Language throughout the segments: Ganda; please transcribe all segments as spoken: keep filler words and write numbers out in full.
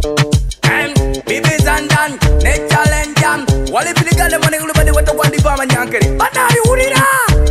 Babies and Dan, neck challenge jam. Wale piliga le mane gulu bade wata kwandi pa manyankere. Banari urira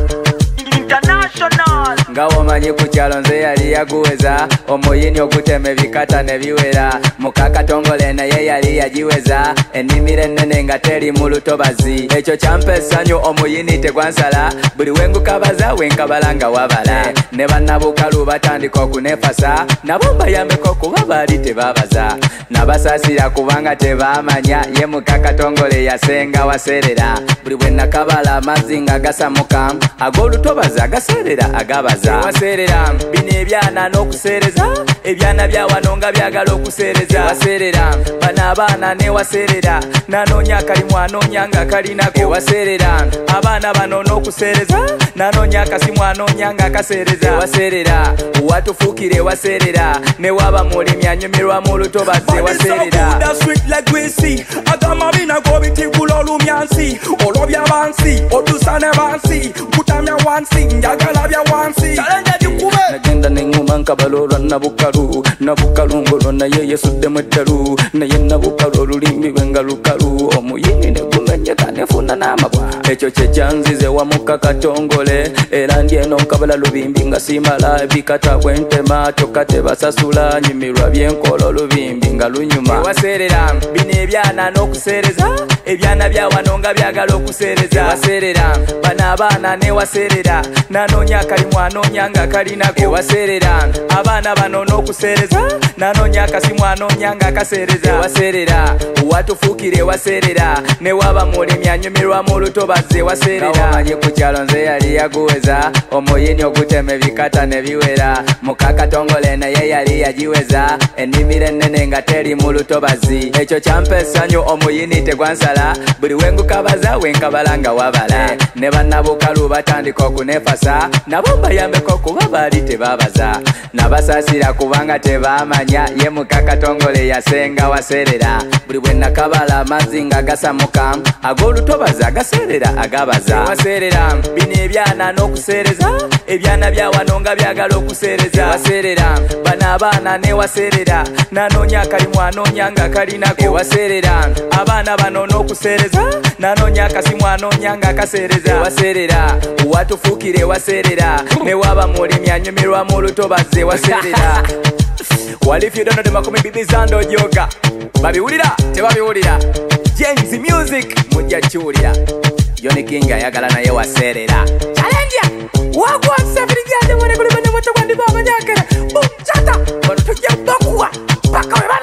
international. Ngawo manye kuchalo nze yali yaguweza. Omuyini okuteme bikata ne biwera. Mukaka tongole na ye yali yajiweza. Enimire nene nga teri mu lutobazi. Ekyo kyampesa nnyo omuyini tegwansala. Buli wengu kabaza wenkabalanga wabala. Ne bannabukalu batandika okunefasa. Nabo mbayambeko kuba baali tebabaza. Nabasasira kubanga tebamanya. Ye mukaka tongole yasenga waserera. Buli bwe nakabala amazzi nga gasamuka. Ag'olutobazi agaserera agabaza. Waserera bino ebyana n'okusereza. Ebyana bya wano nga byagala okusereza. Waserera bano abaana ne waserera. Nanoonya akalimu anoonya nga kalinako. Waserera abaana bano n'okusereza. Nanoonya akasimu anoonya nga akasereza. Waserera watufuukire waserera. Ne waba mulimi anyumirwa mu lutobazi. Waserera sweet like we see. Agamabina go bitigula olumyansi. Olobya bansi odusane bansi. Kutamya wansi njagala bya wansi. Challenge dikube nagenda nenguma nkabalolwa nabukalu. Nabukalu ngolo na ye yesudde mweddalu. Naye nabukalu olulimi lwenga lukalu. Omuyini ne gumenyeka nefuna n'amabwa. Ekyo kye kyanzize wamuka katongole. Era ndyeno nkabala lubimbi nga simala. Bikata bwentema kyokka tebasasula. Nyumirwa byenkola olubimbi nga lunyuma. Waserera bino ebyana n'okusereza. Ebyana bya wano nga byagala okusereza. Waserera bano abaana ne waserera. Nanoonya akalimu anoonya nga kalinako. Waserera abaana bano n'okusereza. Nanoonya akasimu anoonya nga akasereza. Waserera watufuukire waserera. Ne waba mulimi anyumirwa mu lutobazi. Waserera omanye ku kyalo nze yali yaguweza. Omuyini ogutema ebikata ne biwera. Mukaka tongole naye yali yagiweza. Ennimiro ennene nga teri mu lutobazi. Ekyo kyampesa nnyo omuyini tegwansala. Buli wengu kabaza wenkabala nga wabala. Ne bannabukalu batandika okunefasa. Nabo mbayambeko kuba baali tebabaza. Nabasasira kubanga tebamanya. Ye mukaka tongole yasenga waserera. Buli bwe nakabala amazzi nga gasamuka. Ag'olutobazi agaserera agabaza. Waserera bino ebyana n'okusereza. Ebyana bya wano nga byagala okusereza. Waserera bano abaana ne waserera. Nanoonya akalimu anoonya nga kalinako. Waserera abaana bano n'okusereza. Nanoonya akasimu anoonya nga akasereza. Waserera watufuukire waserera. Ne waba mulimi anyumirwa mu lutobazi. Waserera Well, if you don't know the Makumi Bibizando Yoga, babiwulira tebabiwulira. James Music mujja kiwulira. Johnny King ayagala naye waserera. Challenge wagwa nsafiri gyade mwane kuli bane moto kwandi baba nyakere. Bum chata. Bano tujja bakuwa. Paka we